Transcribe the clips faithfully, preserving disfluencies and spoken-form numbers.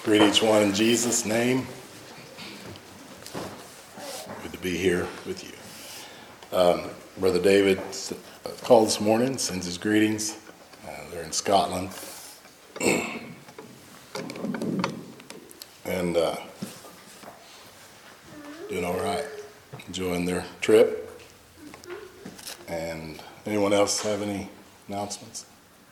Greet each one in Jesus' name. Good to be here with you. Um, Brother David called this morning, sends his greetings. Uh, they're in Scotland. and uh, doing all right. Enjoying their trip. And anyone else have any announcements?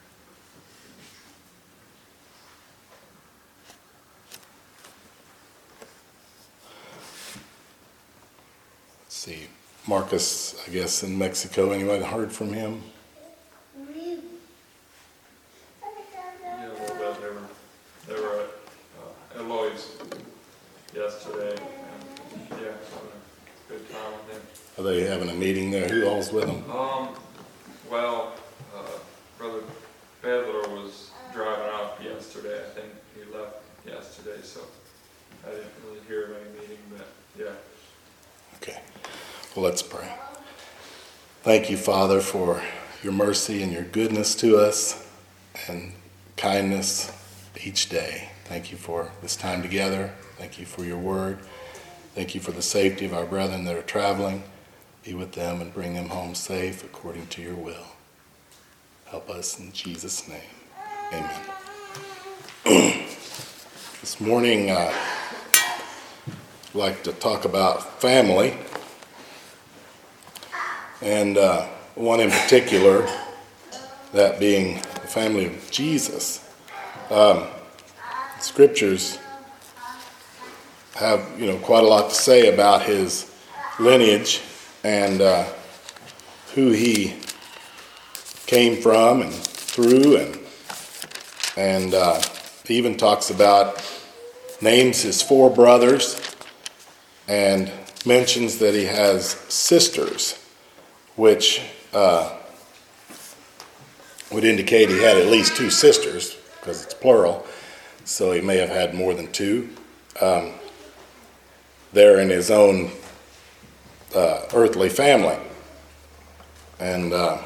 See, Marcus, I guess, in Mexico. Anyone heard from him? Yeah, a little bit. They were, they were at uh, Eloy's yesterday, and yeah, having a good time with him. Are they having a meeting there? Who all's with them? Um, well, uh, Brother Bedler was driving out yesterday. I think he left yesterday, so I didn't really hear of any meeting, but yeah. Okay. Well, let's pray. Thank you, Father, for your mercy and your goodness to us and kindness each day. Thank you for this time together. Thank you for your word. Thank you for the safety of our brethren that are traveling. Be with them and bring them home safe according to your will. Help us in Jesus' name. Amen. This morning, uh, I'd like to talk about family. And uh, one in particular, that being the family of Jesus. Um, scriptures have, you know, quite a lot to say about his lineage and uh, who he came from and through, and and uh, he even talks about, names his four brothers, and mentions that he has sisters, which uh, would indicate he had at least two sisters, because it's plural, so he may have had more than two. Um, they're in his own uh, earthly family. And uh,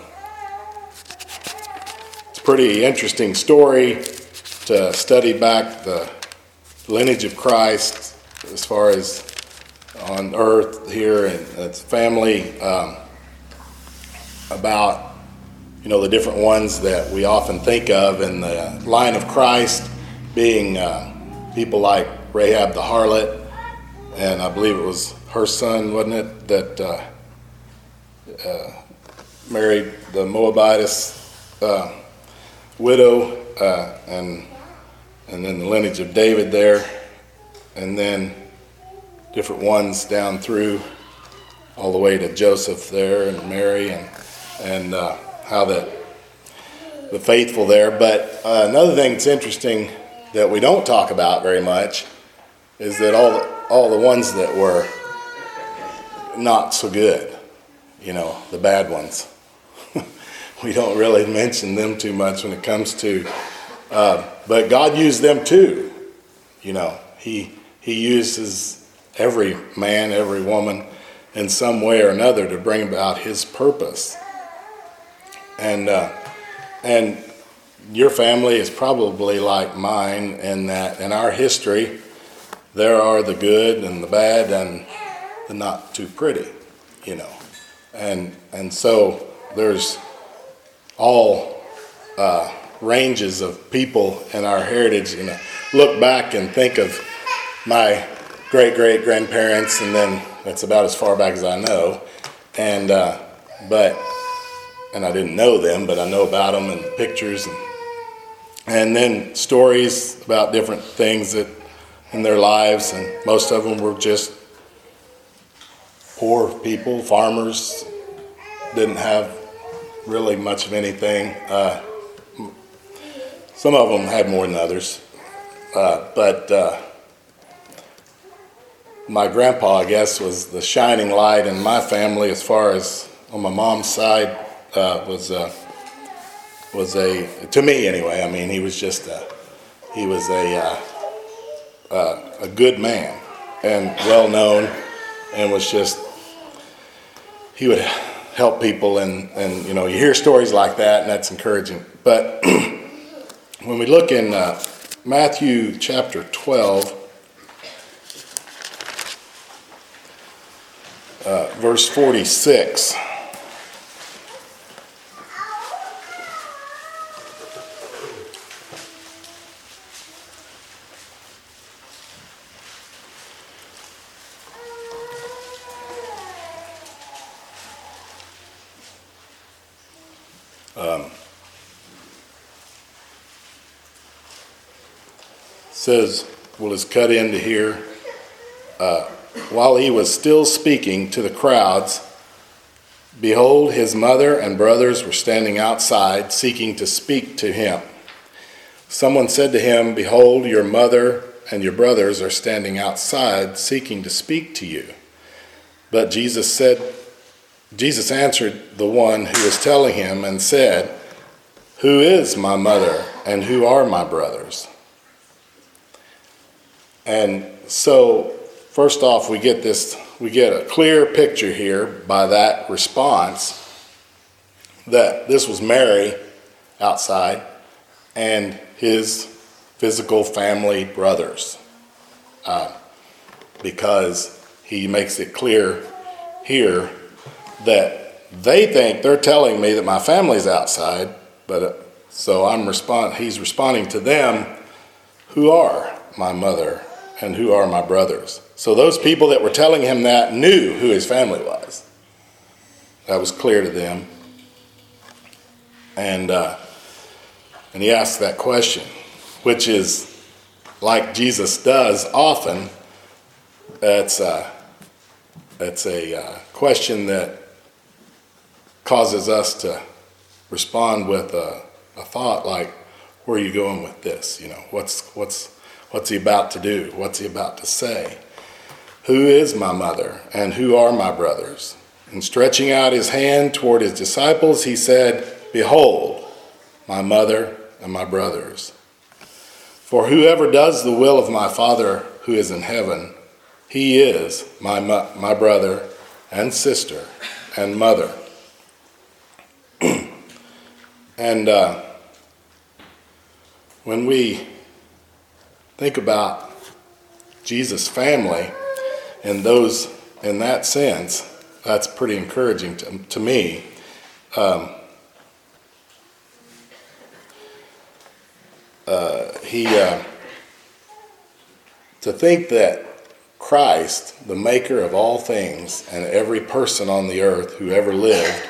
it's a pretty interesting story to study back the lineage of Christ as far as on earth here and its family, um, about, you know, the different ones that we often think of in the line of Christ, being uh, people like Rahab the harlot, and I believe it was her son, wasn't it, that uh, uh, married the Moabitess uh, widow, uh, and and then the lineage of David there, and then different ones down through all the way to Joseph there and Mary, and and uh, how the the faithful there. But uh, another thing that's interesting that we don't talk about very much is that all the, all the ones that were not so good, you know, the bad ones, we don't really mention them too much when it comes to. Uh, but God used them too, you know. He He uses every man, every woman, in some way or another to bring about his purpose. And uh, and your family is probably like mine in that in our history, there are the good and the bad and the not too pretty, you know. And and so there's all uh, ranges of people in our heritage. You know, look back and think of my great-great-grandparents, and then that's about as far back as I know. And uh, but and I didn't know them, but I know about them and pictures, and and then stories about different things that in their lives, and most of them were just poor people, farmers, didn't have really much of anything. Uh, some of them had more than others, uh, but uh, my grandpa, I guess, was the shining light in my family as far as on my mom's side. Uh, was uh, was a to me anyway. I mean, he was just a, he was a uh, uh, a good man and well known, and was just he would help people, and and you know, you hear stories like that, and that's encouraging. But when we look in uh, Matthew chapter twelve, uh, verse forty-six. Um, says, well, it's cut into here. Uh, while he was still speaking to the crowds, behold, his mother and brothers were standing outside, seeking to speak to him. Someone said to him, behold, your mother and your brothers are standing outside, seeking to speak to you. But Jesus said, Jesus answered the one who was telling him and said, who is my mother and who are my brothers? And so, first off, we get this, we get a clear picture here by that response that this was Mary outside and his physical family brothers, uh, because he makes it clear here that they think they're telling me that my family's outside, but uh, so I'm respond. He's responding to them, who are my mother and who are my brothers. So those people that were telling him that knew who his family was. That was clear to them, and uh, and he asked that question, which is like Jesus does often. That's uh, that's a uh, question that causes us to respond with a, a thought like, where are you going with this? You know, what's what's what's he about to do? What's he about to say? Who is my mother and who are my brothers? And stretching out his hand toward his disciples, he said, behold, my mother and my brothers. For whoever does the will of my Father who is in heaven, he is my my brother and sister and mother. And uh, when we think about Jesus' family in those in that sense, that's pretty encouraging to, to me. Um, uh, he uh, to think that Christ, the maker of all things, and every person on the earth who ever lived,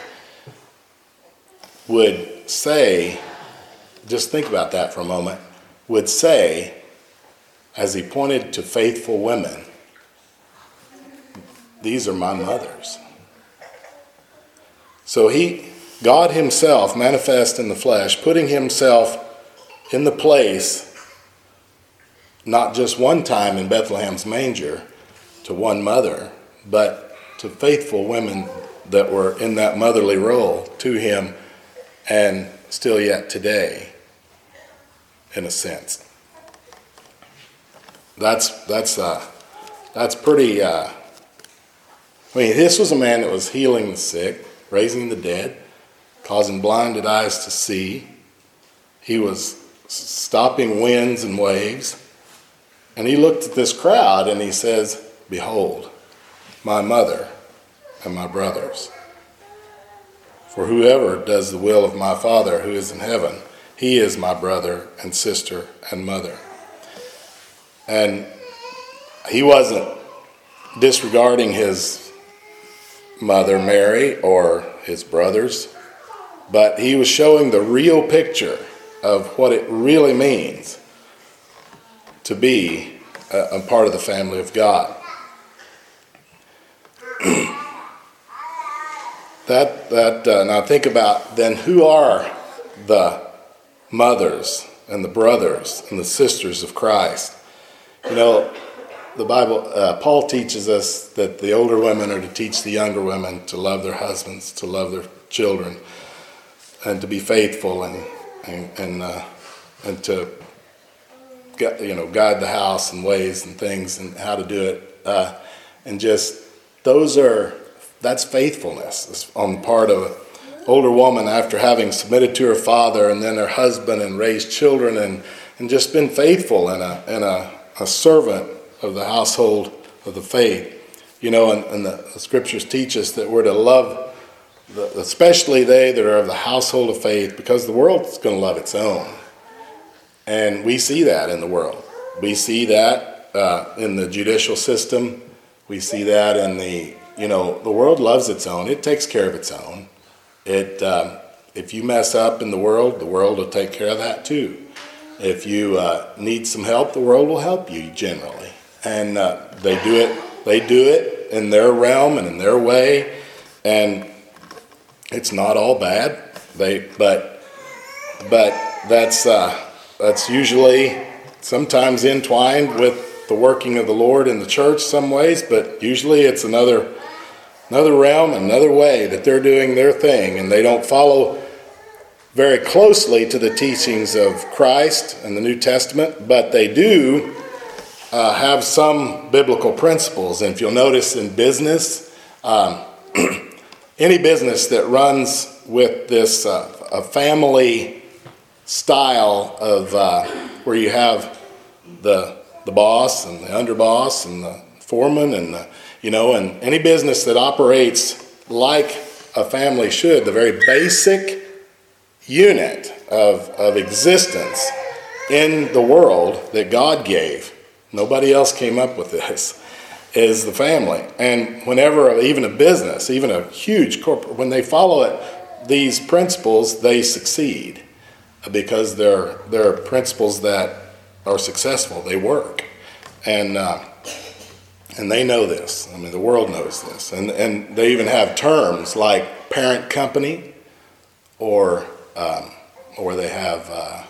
would say, just think about that for a moment, would say, as he pointed to faithful women, these are my mothers. So he, God himself, manifest in the flesh, putting himself in the place, not just one time in Bethlehem's manger, to one mother, but to faithful women that were in that motherly role to him, and still yet today, in a sense. That's that's uh, that's pretty. Uh, I mean, this was a man that was healing the sick, raising the dead, causing blinded eyes to see. He was stopping winds and waves, and he looked at this crowd and he says, "Behold, my mother and my brothers. For whoever does the will of my Father who is in heaven, he is my brother and sister and mother." And he wasn't disregarding his mother Mary or his brothers, but he was showing the real picture of what it really means to be a, a part of the family of God. That that uh, now think about then, who are the mothers and the brothers and the sisters of Christ? You know, the Bible, uh, Paul teaches us that the older women are to teach the younger women to love their husbands, to love their children, and to be faithful, and and and, uh, and to get, you know, guide the house and ways and things and how to do it, uh, and just those are that's faithfulness on the part of an older woman after having submitted to her father and then her husband and raised children and and just been faithful and a and a, a servant of the household of the faith. You know, and, and the, the scriptures teach us that we're to love, the, especially they that are of the household of faith, because the world's going to love its own. And we see that in the world. We see that uh, in the judicial system. We see that in the, you know, the world loves its own. It takes care of its own. It, um, if you mess up in the world, the world will take care of that too. If you uh, need some help, the world will help you generally. And uh, they do it. They do it in their realm and in their way, and it's not all bad. They, but, but that's uh, that's usually sometimes entwined with the working of the Lord in the church some ways, but usually it's another another realm, another way that they're doing their thing, and they don't follow very closely to the teachings of Christ and the New Testament, but they do Uh, have some biblical principles. And if you'll notice in business, um, any business that runs with this uh, a family style of uh, where you have the the boss and the underboss and the foreman and the, you know, and any business that operates like a family should, the very basic unit of of existence in the world that God gave. Nobody else came up with this, is the family. And whenever, even a business, even a huge corporate, when they follow it, these principles, they succeed because they're, they're principles that are successful. They work. And uh, and they know this. I mean, the world knows this. And, and they even have terms like parent company, or, um, or they have, uh,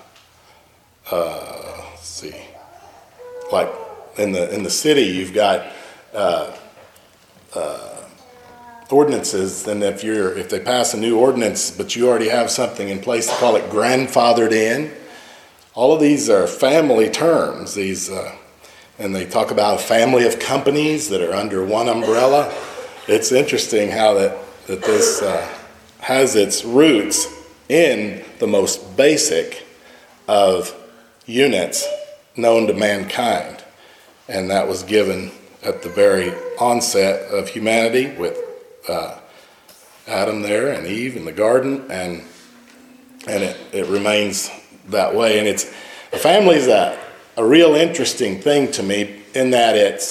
uh, let's see, like in the in the city, you've got uh, uh, ordinances, and if you're if they pass a new ordinance, but you already have something in place, they call it grandfathered in. All of these are family terms. These uh, and they talk about a family of companies that are under one umbrella. It's interesting how that that this uh, has its roots in the most basic of units known to mankind, and that was given at the very onset of humanity with uh, Adam there and Eve in the garden, and and it, it remains that way. And it's the family is a, a real interesting thing to me in that it's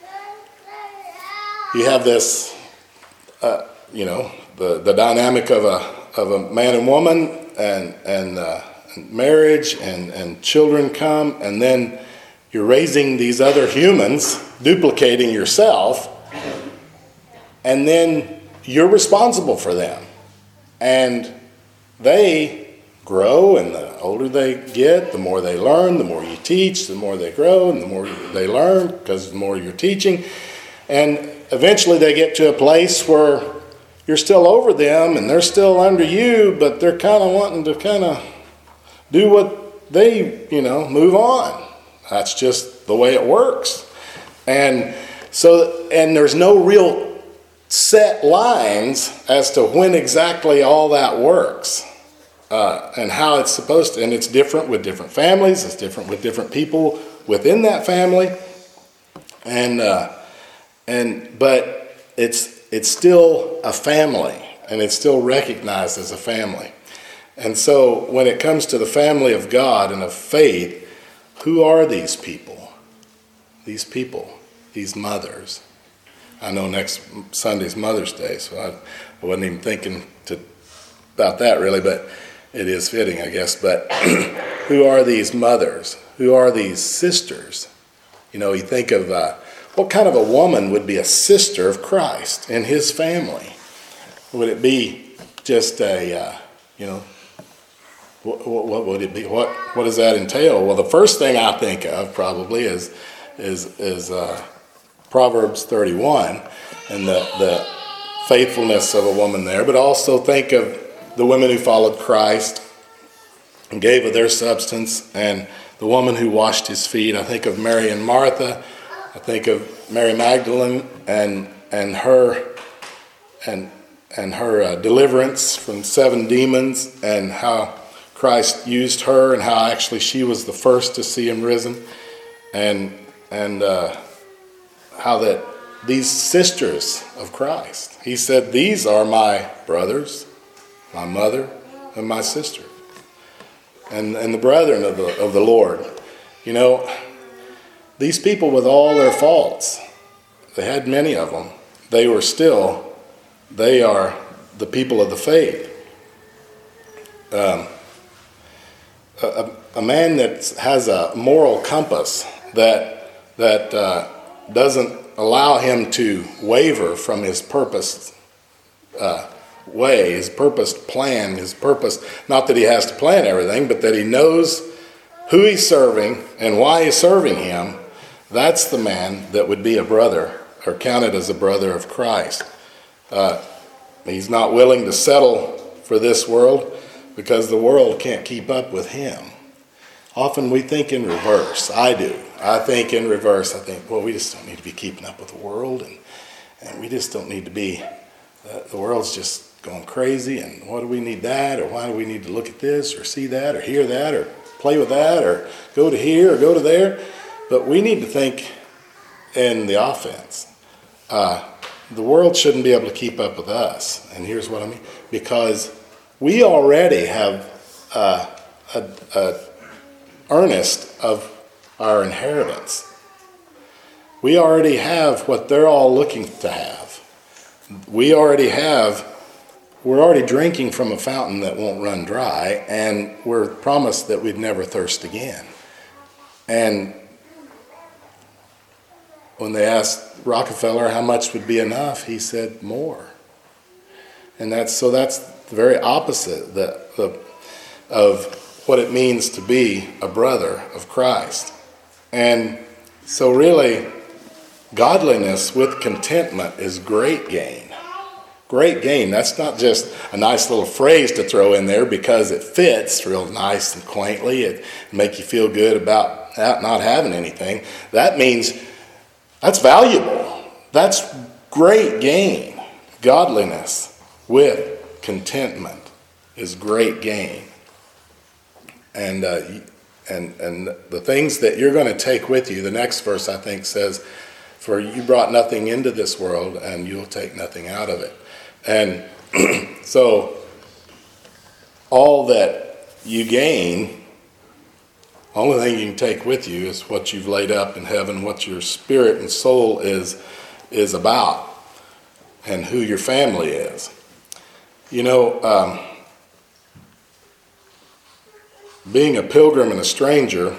you have this uh, you know the the dynamic of a of a man and woman and and uh, marriage and, and children come, and then you're raising these other humans, duplicating yourself, and then you're responsible for them. And they grow, and the older they get, the more they learn, the more you teach, the more they grow, and the more they learn, because the more you're teaching. And eventually they get to a place where you're still over them, and they're still under you, but they're kind of wanting to kind of do what they, you know, move on. That's just the way it works. And so, and there's no real set lines as to when exactly all that works uh, and how it's supposed to. And it's different with different families. It's different with different people within that family. And uh, and but it's it's still a family, and it's still recognized as a family. And so when it comes to the family of God and of faith, who are these people? These people, these mothers. I know next Sunday's Mother's Day, so I, I wasn't even thinking to, about that really, but it is fitting, I guess. But who are these mothers? Who are these sisters? You know, you think of uh, what kind of a woman would be a sister of Christ in his family? Would it be just a, uh, you know, What, what, what would it be? What what does that entail? Well, the first thing I think of probably is is is uh, Proverbs thirty-one and the the faithfulness of a woman there, but also think of the women who followed Christ and gave of their substance, and the woman who washed his feet. I think of Mary and Martha. I think of Mary Magdalene and and her and and her uh, deliverance from seven demons, and how Christ used her and how actually she was the first to see him risen, and and uh, how that these sisters of Christ, he said, these are my brothers, my mother, and my sister, and and the brethren of the of the Lord. You know, these people with all their faults, they had many of them, they were still, they are the people of the faith. Um, a, a man that has a moral compass that that uh, doesn't allow him to waver from his purposed uh, way, his purposed plan, his purpose, not that he has to plan everything, but that he knows who he's serving and why he's serving him. That's the man that would be a brother, or counted as a brother of Christ. Uh, he's not willing to settle for this world because the world can't keep up with him. Often we think in reverse. I do. I think in reverse. I think, well, we just don't need to be keeping up with the world, and, and we just don't need to be, uh, the world's just going crazy, and what do we need that, or why do we need to look at this, or see that, or hear that, or play with that, or go to here, or go to there. But we need to think in the offense. Uh, the world shouldn't be able to keep up with us, and here's what I mean. Because we already have uh, a, a earnest of our inheritance. We already have what they're all looking to have. We already have, we're already drinking from a fountain that won't run dry, and we're promised that we'd never thirst again. And when they asked Rockefeller how much would be enough, he said more. And that's so that's the very opposite the, the, of what it means to be a brother of Christ. And so really, godliness with contentment is great gain. Great gain. That's not just a nice little phrase to throw in there because it fits real nice and quaintly. It make you feel good about not having anything. That means that's valuable. That's great gain. Godliness with contentment is great gain. And uh, and and the things that you're going to take with you, the next verse I think says, for you brought nothing into this world and you'll take nothing out of it. And so all that you gain, the only thing you can take with you is what you've laid up in heaven, what your spirit and soul is is about, and who your family is. You know, um, being a pilgrim and a stranger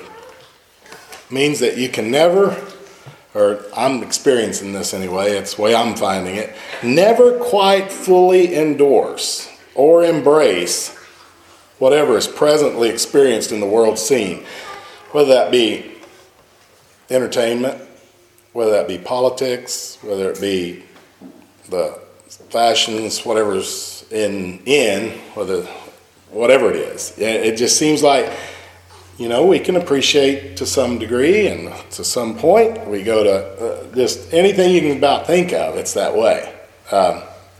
means that you can never, or I'm experiencing this anyway, it's the way I'm finding it, never quite fully endorse or embrace whatever is presently experienced in the world scene, whether that be entertainment, whether that be politics, whether it be the fashions, whatever's in, in whether whatever it is. It just seems like, you know, we can appreciate to some degree and to some point. We go to uh, just anything you can about think of, it's that way. Um,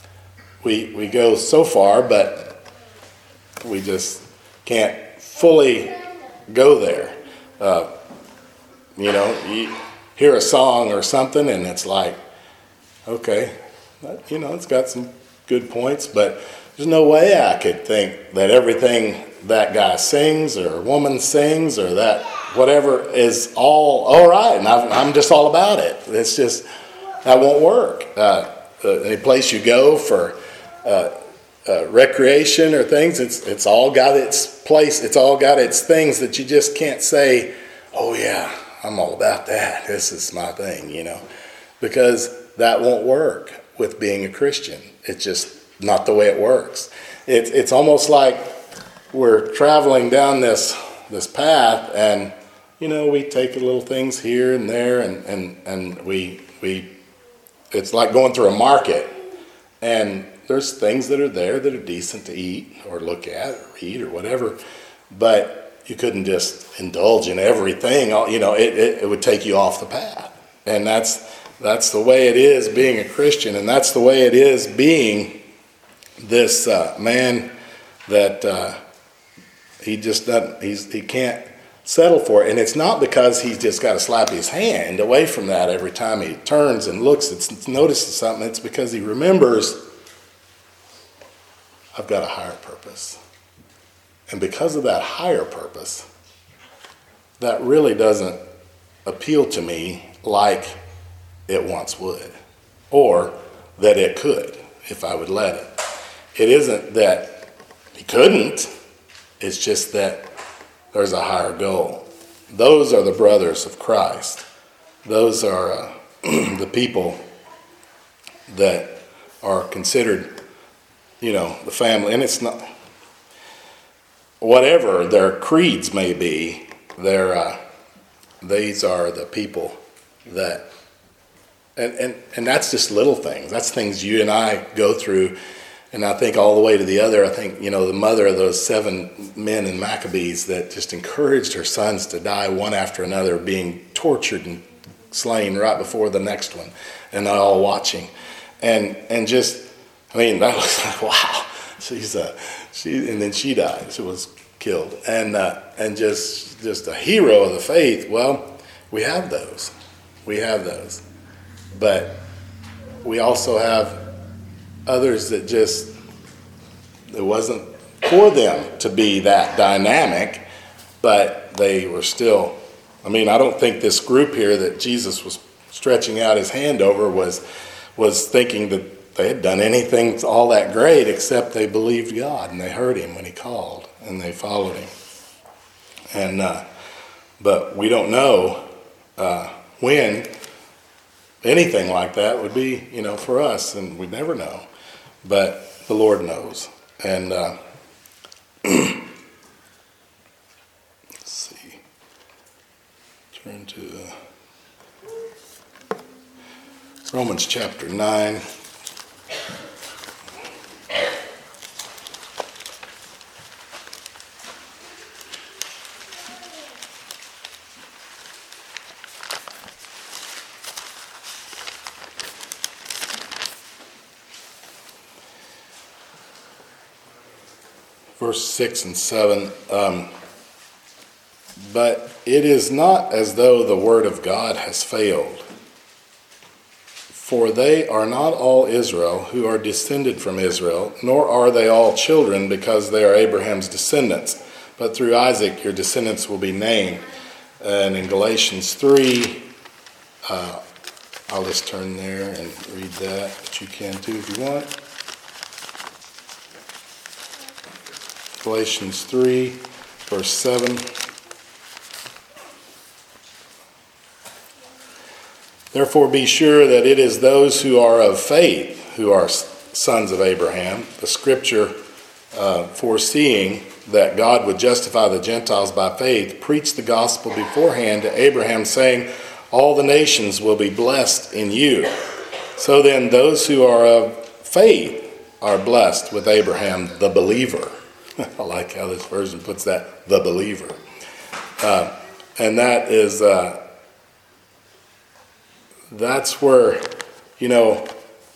we we go so far, but we just can't fully go there. Uh, you know, you hear a song or something and it's like, okay, you know, it's got some good points, but there's no way I could think that everything that guy sings or woman sings or that whatever is all all right, and I've, I'm just all about it. It's just, that won't work. Uh, uh, any place you go for uh, uh, recreation or things, it's it's all got its place. It's all got its things that you just can't say, oh yeah, I'm all about that. This is my thing, you know, because that won't work with being a Christian. It's just not the way it works. It's it's almost like we're traveling down this this path, and you know, we take little things here and there, and and and we we it's like going through a market, and there's things that are there that are decent to eat or look at or read or whatever, but you couldn't just indulge in everything. You know, it it, it would take you off the path, and that's that's the way it is being a Christian, and that's the way it is being this uh, man that uh, he just doesn't, he's, he can't settle for it. And it's not because he's just got to slap his hand away from that every time he turns and looks, it's, notices something. It's because he remembers, I've got a higher purpose. And because of that higher purpose, that really doesn't appeal to me like it once would, or that it could if I would let it. It isn't that he couldn't, it's just that there's a higher goal. Those are the brothers of Christ. Those are uh, the people that are considered, you know, the family. And it's not, whatever their creeds may be, they're, uh, these are the people that, and, and, and that's just little things. That's things you and I go through. And I think all the way to the other, I think, you know, the mother of those seven men in Maccabees that just encouraged her sons to die one after another, being tortured and slain right before the next one, and they're all watching. And and just, I mean, that was like, wow. She's a, she, and then she died. She was killed. And uh, and just just a hero of the faith. Well, we have those. We have those. But we also have others that just, it wasn't for them to be that dynamic, but they were still, I mean, I don't think this group here that Jesus was stretching out his hand over was was thinking that they had done anything all that great, except they believed God and they heard him when he called and they followed him. And uh, but we don't know uh, when anything like that would be, you know, for us, and we never know. But the Lord knows. And uh, let's see. Turn to uh, Romans chapter nine. Verse six and seven, um, but it is not as though the word of God has failed. For they are not all Israel who are descended from Israel, nor are they all children because they are Abraham's descendants. But through Isaac your descendants will be named. And in Galatians three, uh, I'll just turn there and read that, but you can too if you want. Galatians three, verse seven. Therefore be sure that it is those who are of faith who are sons of Abraham. The scripture, uh, foreseeing that God would justify the Gentiles by faith, preached the gospel beforehand to Abraham, saying, all the nations will be blessed in you. So then those who are of faith are blessed with Abraham, the believer. I like how this version puts that, the believer. Uh, and that is, uh, that's where, you know,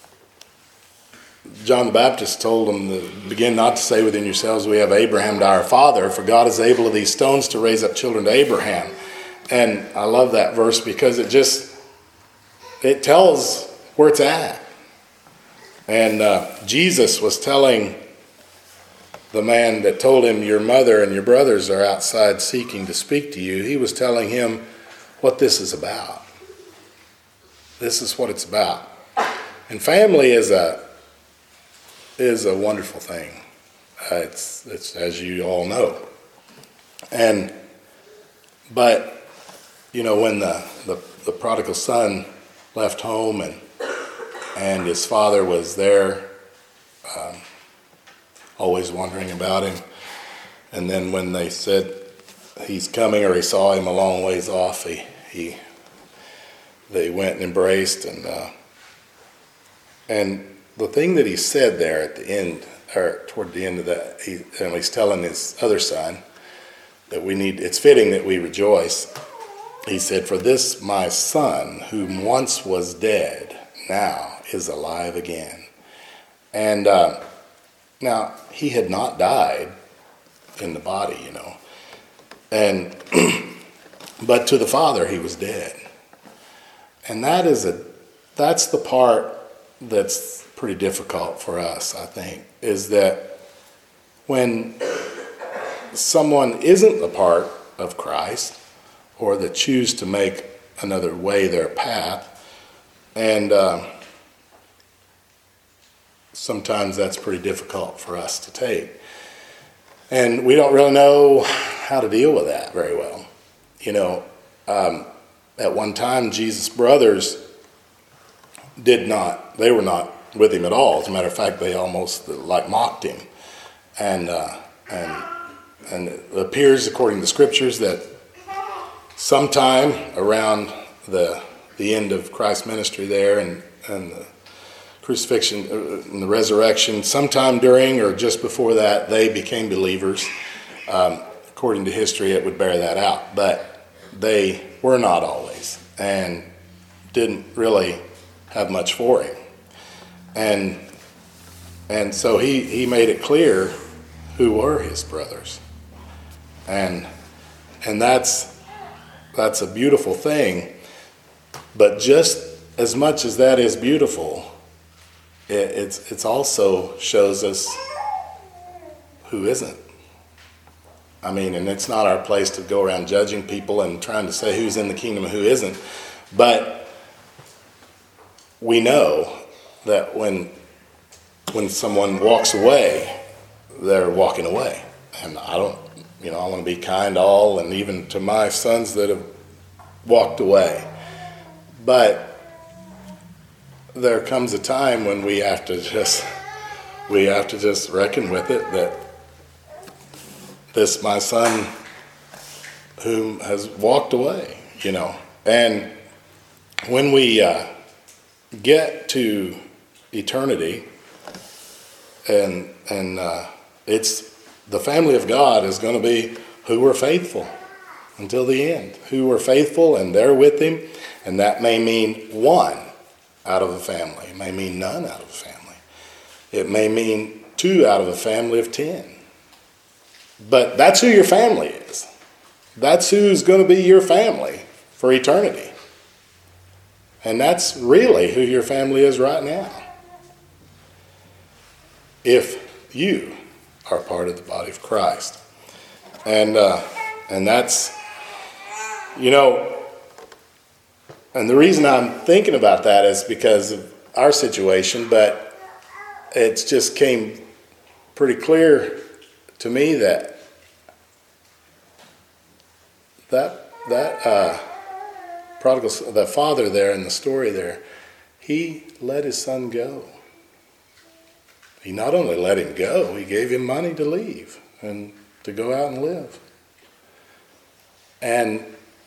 John the Baptist told them to begin not to say within yourselves, we have Abraham to our father, for God is able of these stones to raise up children to Abraham. And I love that verse because it just, it tells where it's at. And uh, Jesus was telling the man that told him, your mother and your brothers are outside seeking to speak to you, he was telling him what this is about. This is what it's about. And family is a is a wonderful thing. Uh, it's it's as you all know. And but you know, when the, the, the prodigal son left home and and his father was there, um, always wondering about him. And then when they said he's coming, or he saw him a long ways off, he, he they went and embraced. And uh, and the thing that he said there at the end, or toward the end of that, he, and he's telling his other son that we need, it's fitting that we rejoice. He said, for this my son, whom once was dead, now is alive again. And uh, now, he had not died in the body, you know. And but to the Father he was dead. And that is a that's the part that's pretty difficult for us, I think, is that when someone isn't a part of Christ, or that choose to make another way their path, and uh, sometimes that's pretty difficult for us to take. And we don't really know how to deal with that very well. You know, um, at one time, Jesus' brothers did not, they were not with him at all. As a matter of fact, they almost like mocked him. And uh, and and it appears, according to the scriptures, that sometime around the the end of Christ's ministry there and, and the crucifixion and the resurrection, sometime during or just before that, they became believers. Um, according to history, it would bear that out. But they were not always, and didn't really have much for him. And and so he, he made it clear who were his brothers. And and that's that's a beautiful thing. But just as much as that is beautiful, it it's it's also shows us who isn't. I mean, and it's not our place to go around judging people and trying to say who's in the kingdom and who isn't. But we know that when when someone walks away, they're walking away. And I don't, you know, I want to be kind to all, and even to my sons that have walked away. But there comes a time when we have to just, we have to just reckon with it that this, my son, whom has walked away, you know. And when we uh, get to eternity, and and uh, it's the family of God is going to be who were faithful until the end, who were faithful and they're with him, and that may mean one out of a family, it may mean none out of a family, it may mean two out of a family of ten. But that's who your family is. That's who's going to be your family for eternity. And that's really who your family is right now. If you are part of the body of Christ. And uh, and that's, you know, and the reason I'm thinking about that is because of our situation, but it just came pretty clear to me that that that uh, prodigal, the father there in the story there, he let his son go. He not only let him go, he gave him money to leave and to go out and live. And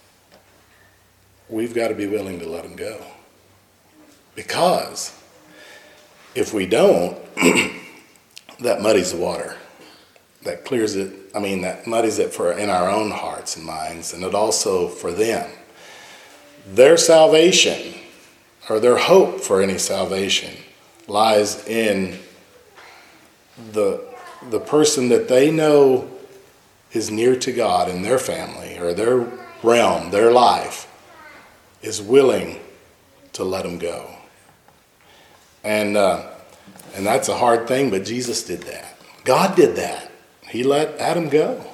we've got to be willing to let him go. Because if we don't, that muddies the water. That clears it, I mean, that muddies it for in our own hearts and minds, and it also for them. Their salvation, or their hope for any salvation, lies in the the person that they know is near to God in their family or their realm, their life, is willing to let them go. And uh, and that's a hard thing, but Jesus did that. God did that. He let Adam go.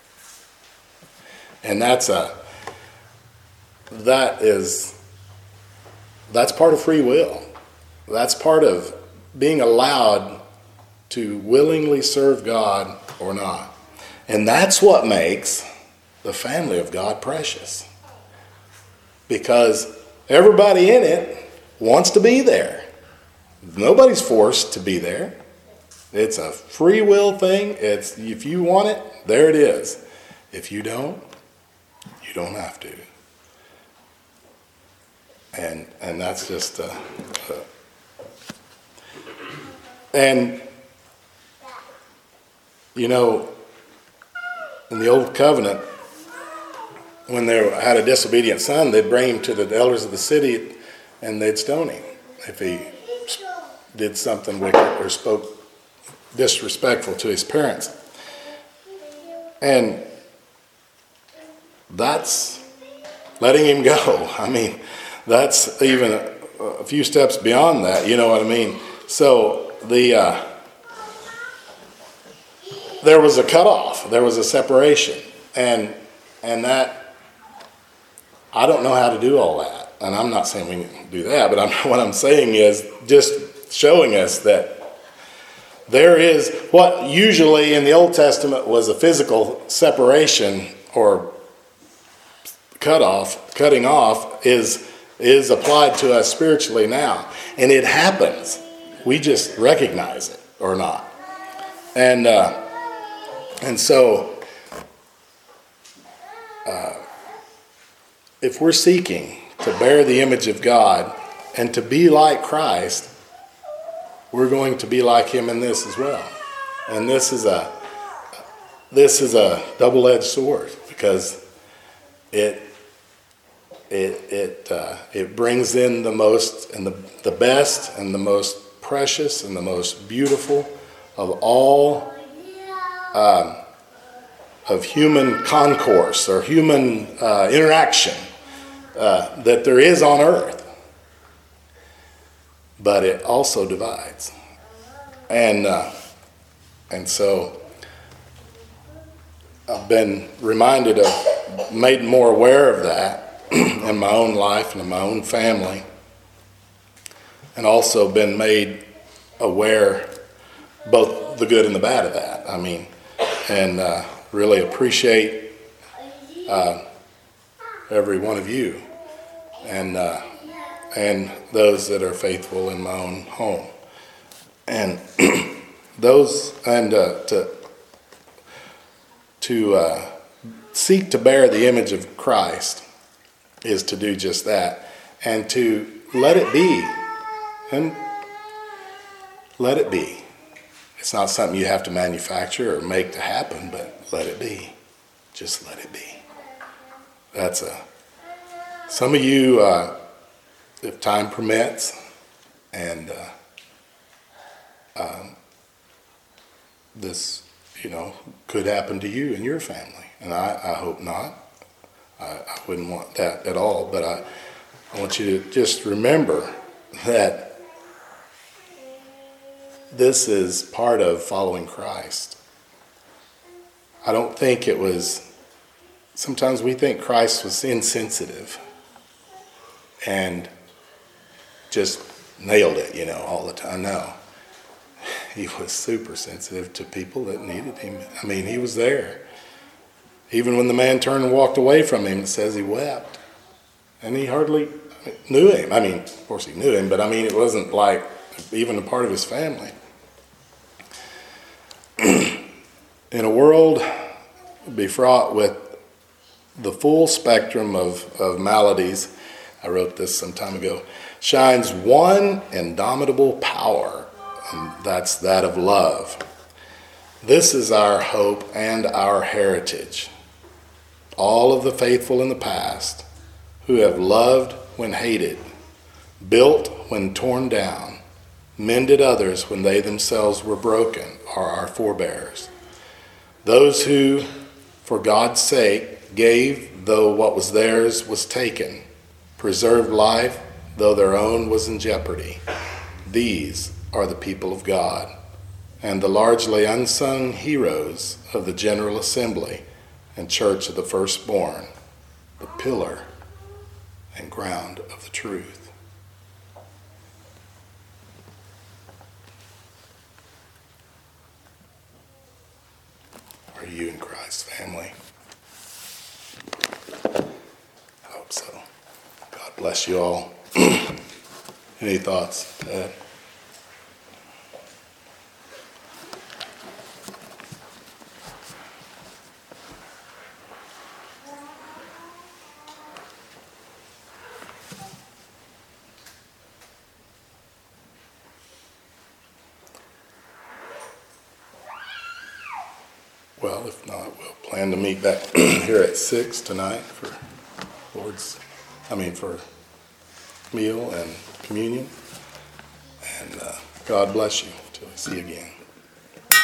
And that's a that is that's part of free will. That's part of being allowed to willingly serve God or not. And that's what makes the family of God precious. Because everybody in it wants to be there. Nobody's forced to be there. It's a free will thing. It's if you want it, there it is. If you don't, you don't have to. And and that's just uh, uh, and you know, in the old covenant, when they had a disobedient son, they'd bring him to the elders of the city and they'd stone him if he did something wicked or spoke disrespectful to his parents. And that's letting him go. I mean, that's even a, a few steps beyond that, you know what I mean? So the uh, there was a cutoff, there was a separation, and and that, I don't know how to do all that, and I'm not saying we can do that, but I'm, what I'm saying is just showing us that there is what usually in the Old Testament was a physical separation or cutoff, cutting off, is is applied to us spiritually now, and it happens. We just recognize it or not, and uh, and so uh, if we're seeking to bear the image of God and to be like Christ, we're going to be like him in this as well. And this is a this is a double-edged sword, because it it it uh, it brings in the most and the the best and the most precious and the most beautiful of all um, of human concourse or human uh, interaction uh, that there is on earth. But it also divides, and uh, and so I've been reminded of, made more aware of that in my own life and in my own family, and also been made aware both the good and the bad of that. I mean, and uh, really appreciate uh, every one of you, and. Uh, and those that are faithful in my own home. And those, and uh, to, to uh, seek to bear the image of Christ is to do just that, and to let it be, and let it be. It's not something you have to manufacture or make to happen, but let it be. Just let it be. That's a, some of you, uh, if time permits, and uh, um, this, you know, could happen to you and your family, and I, I hope not. I, I wouldn't want that at all, but I, I want you to just remember that this is part of following Christ. I don't think it was, sometimes we think Christ was insensitive and just nailed it, you know, all the time. No, he was super sensitive to people that needed him. I mean, he was there. Even when the man turned and walked away from him, it says he wept. And he hardly knew him. I mean, of course he knew him, but I mean, it wasn't like even a part of his family. In a world befraught with the full spectrum of, of maladies, I wrote this some time ago, shines one indomitable power, and that's that of love. This is our hope and our heritage. All of the faithful in the past who have loved when hated, built when torn down, mended others when they themselves were broken are our forebears. Those who, for God's sake, gave though what was theirs was taken, preserved life though their own was in jeopardy. These are the people of God, and the largely unsung heroes of the General Assembly and Church of the Firstborn, the pillar and ground of the truth. Are you in Christ's family? I hope so. God bless you all. Any thoughts, Ed? Well, if not, we'll plan to meet back here at six tonight for Lord's, I mean for meal and communion. And uh, God bless you till I see you again.